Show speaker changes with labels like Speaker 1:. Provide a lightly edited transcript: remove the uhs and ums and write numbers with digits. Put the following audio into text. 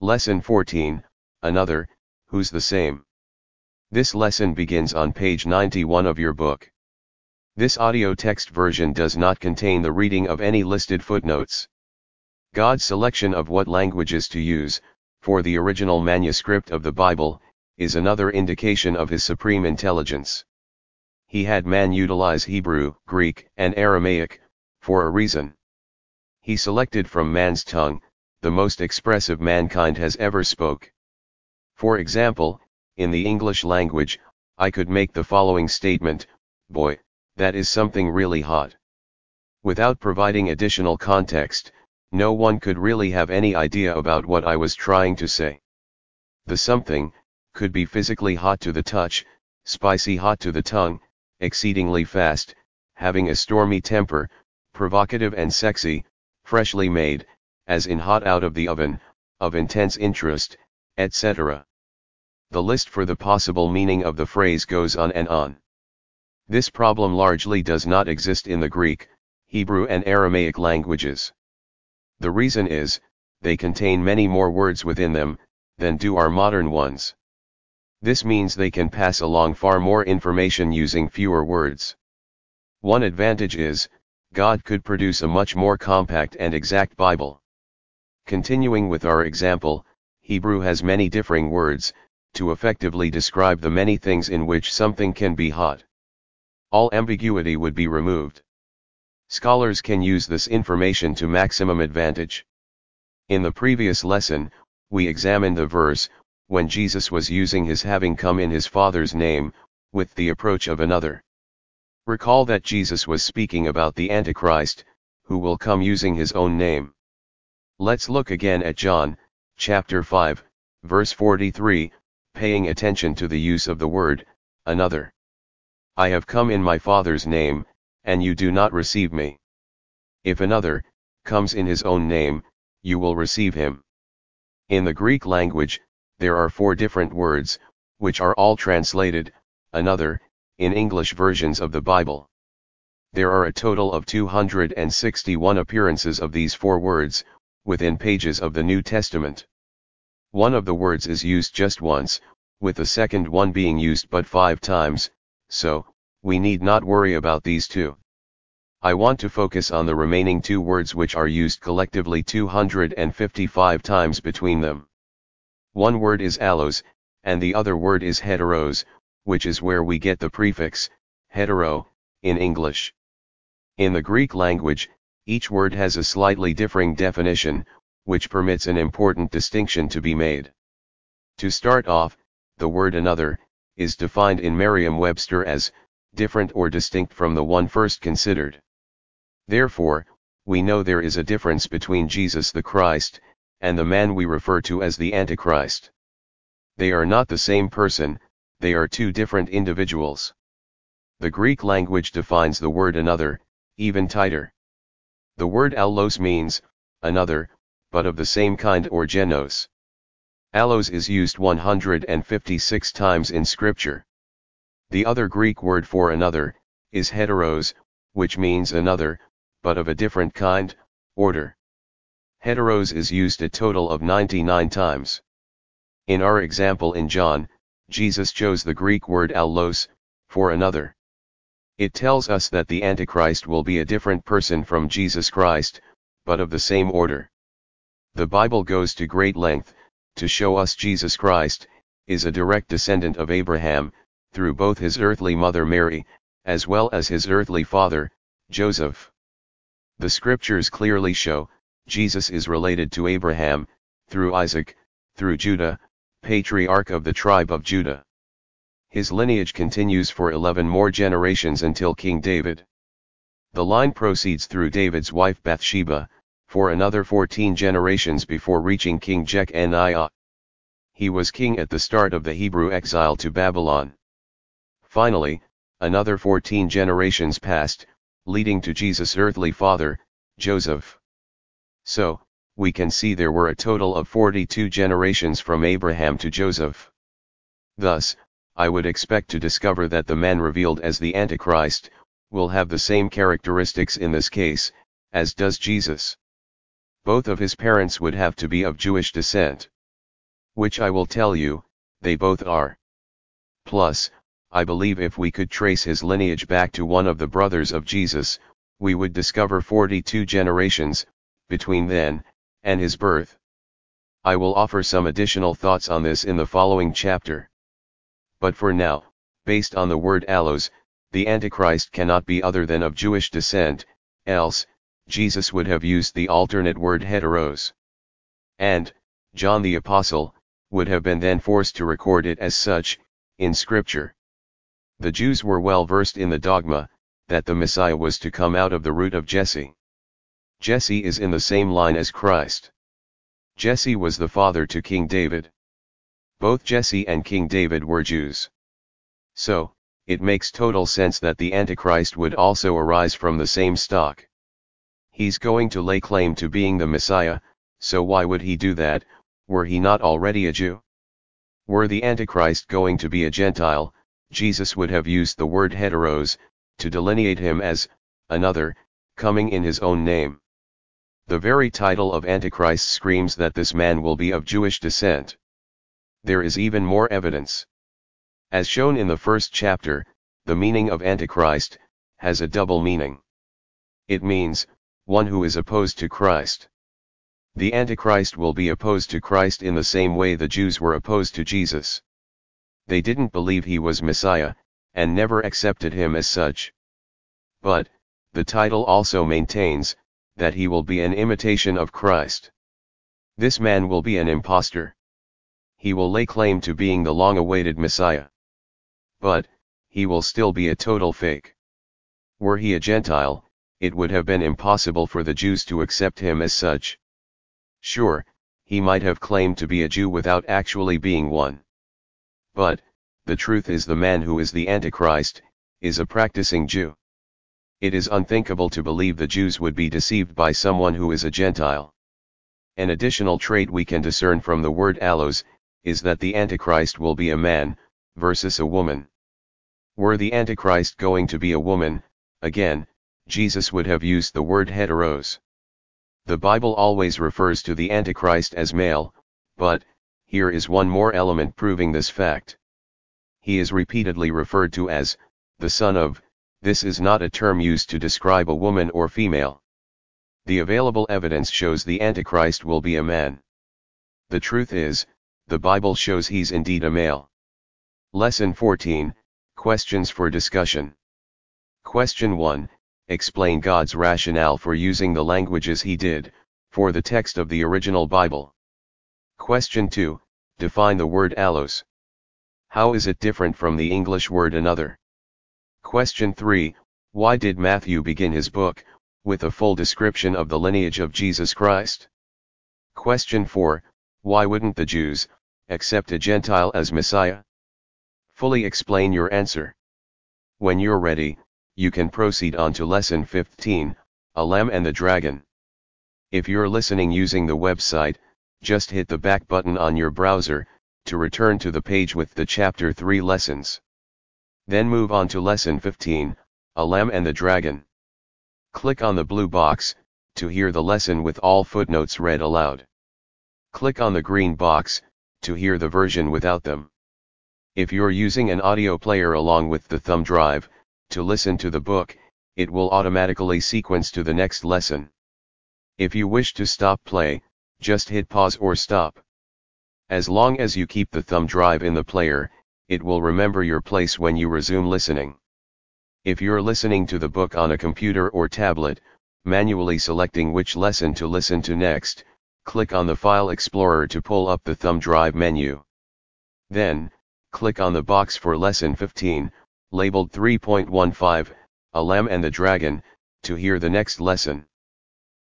Speaker 1: Lesson 14, Another, Who's the Same. This lesson begins on page 91 of your book. This audio text version does not contain the reading of any listed footnotes. God's selection of what languages to use, for the original manuscript of the Bible, is another indication of his supreme intelligence. He had man utilize Hebrew, Greek, and Aramaic, for a reason. He selected from man's tongue, the most expressive mankind has ever spoke. For example, in the English language, I could make the following statement, "Boy, that is something really hot." Without providing additional context, no one could really have any idea about what I was trying to say. The something could be physically hot to the touch, spicy hot to the tongue, exceedingly fast, having a stormy temper, provocative and sexy, freshly made, as in hot out of the oven, of intense interest, etc. The list for the possible meaning of the phrase goes on and on. This problem largely does not exist in the Greek, Hebrew and Aramaic languages. The reason is, they contain many more words within them, than do our modern ones. This means they can pass along far more information using fewer words. One advantage is, God could produce a much more compact and exact Bible. Continuing with our example, Hebrew has many differing words, to effectively describe the many things in which something can be hot. All ambiguity would be removed. Scholars can use this information to maximum advantage. In the previous lesson, we examined the verse, when Jesus was using his having come in his Father's name, with the approach of another. Recall that Jesus was speaking about the Antichrist, who will come using his own name. Let's look again at John, chapter 5, verse 43, paying attention to the use of the word, another. I have come in my Father's name, and you do not receive me. If another comes in his own name, you will receive him. In the Greek language, there are 4 different words, which are all translated, another, in English versions of the Bible. There are a total of 261 appearances of these 4 words, within pages of the New Testament. One of the words is used just once, with the second one being used but 5 times, so, we need not worry about these 2. I want to focus on the remaining 2 words which are used collectively 255 times between them. One word is allos, and the other word is heteros, which is where we get the prefix, hetero, in English. In the Greek language, each word has a slightly differing definition, which permits an important distinction to be made. To start off, the word another, is defined in Merriam-Webster as, different or distinct from the one first considered. Therefore, we know there is a difference between Jesus the Christ, and the man we refer to as the Antichrist. They are not the same person, they are 2 different individuals. The Greek language defines the word another, even tighter. The word allos means, another, but of the same kind or genos. Allos is used 156 times in Scripture. The other Greek word for another, is heteros, which means another, but of a different kind, order. Heteros is used a total of 99 times. In our example in John, Jesus chose the Greek word allos, for another. It tells us that the Antichrist will be a different person from Jesus Christ, but of the same order. The Bible goes to great length, to show us Jesus Christ, is a direct descendant of Abraham, through both his earthly mother Mary, as well as his earthly father, Joseph. The scriptures clearly show, Jesus is related to Abraham, through Isaac, through Judah, patriarch of the tribe of Judah. His lineage continues for 11 more generations until King David. The line proceeds through David's wife Bathsheba, for another 14 generations before reaching King Jeconiah. He was king at the start of the Hebrew exile to Babylon. Finally, another 14 generations passed, leading to Jesus' earthly father, Joseph. So, we can see there were a total of 42 generations from Abraham to Joseph. Thus, I would expect to discover that the man revealed as the Antichrist, will have the same characteristics in this case, as does Jesus. Both of his parents would have to be of Jewish descent. Which I will tell you, they both are. Plus, I believe if we could trace his lineage back to one of the brothers of Jesus, we would discover 42 generations, between then, and his birth. I will offer some additional thoughts on this in the following chapter. But for now, based on the word allos, the Antichrist cannot be other than of Jewish descent, else, Jesus would have used the alternate word heteros. And, John the Apostle, would have been then forced to record it as such, in Scripture. The Jews were well versed in the dogma, that the Messiah was to come out of the root of Jesse. Jesse is in the same line as Christ. Jesse was the father to King David. Both Jesse and King David were Jews. So, it makes total sense that the Antichrist would also arise from the same stock. He's going to lay claim to being the Messiah, so why would he do that, were he not already a Jew? Were the Antichrist going to be a Gentile, Jesus would have used the word heteros, to delineate him as another, coming in his own name. The very title of Antichrist screams that this man will be of Jewish descent. There is even more evidence. As shown in the first chapter, the meaning of Antichrist has a double meaning. It means one who is opposed to Christ. The Antichrist will be opposed to Christ in the same way the Jews were opposed to Jesus. They didn't believe he was Messiah, and never accepted him as such. But, the title also maintains, that he will be an imitation of Christ. This man will be an impostor. He will lay claim to being the long-awaited Messiah. But, he will still be a total fake. Were he a Gentile, it would have been impossible for the Jews to accept him as such. Sure, he might have claimed to be a Jew without actually being one. But, the truth is the man who is the Antichrist, is a practicing Jew. It is unthinkable to believe the Jews would be deceived by someone who is a Gentile. An additional trait we can discern from the word allos, is that the Antichrist will be a man, versus a woman. Were the Antichrist going to be a woman, again, Jesus would have used the word heteros. The Bible always refers to the Antichrist as male, but, here is one more element proving this fact. He is repeatedly referred to as, the son of. This is not a term used to describe a woman or female. The available evidence shows the Antichrist will be a man. The truth is, the Bible shows he's indeed a male. Lesson 14, Questions for discussion. Question 1, explain God's rationale for using the languages he did, for the text of the original Bible. Question 2, define the word allos. How is it different from the English word another? Question 3, why did Matthew begin his book with a full description of the lineage of Jesus Christ? Question 4, why wouldn't the Jews accept a Gentile as Messiah? Fully explain your answer. When you're ready, you can proceed on to Lesson 15, A Lamb and the Dragon. If you're listening using the website, just hit the back button on your browser to return to the page with the Chapter 3 lessons. Then move on to Lesson 15, A Lamb and the Dragon. Click on the blue box to hear the lesson with all footnotes read aloud. Click on the green box to hear the version without them. If you're using an audio player along with the thumb drive to listen to the book, it will automatically sequence to the next lesson. If you wish to stop play, just hit pause or stop. As long as you keep the thumb drive in the player, it will remember your place when you resume listening. If you're listening to the book on a computer or tablet, manually selecting which lesson to listen to next, click on the File Explorer to pull up the thumb drive menu. Then, click on the box for Lesson 15, labeled 3.15, A Lamb and the Dragon, to hear the next lesson.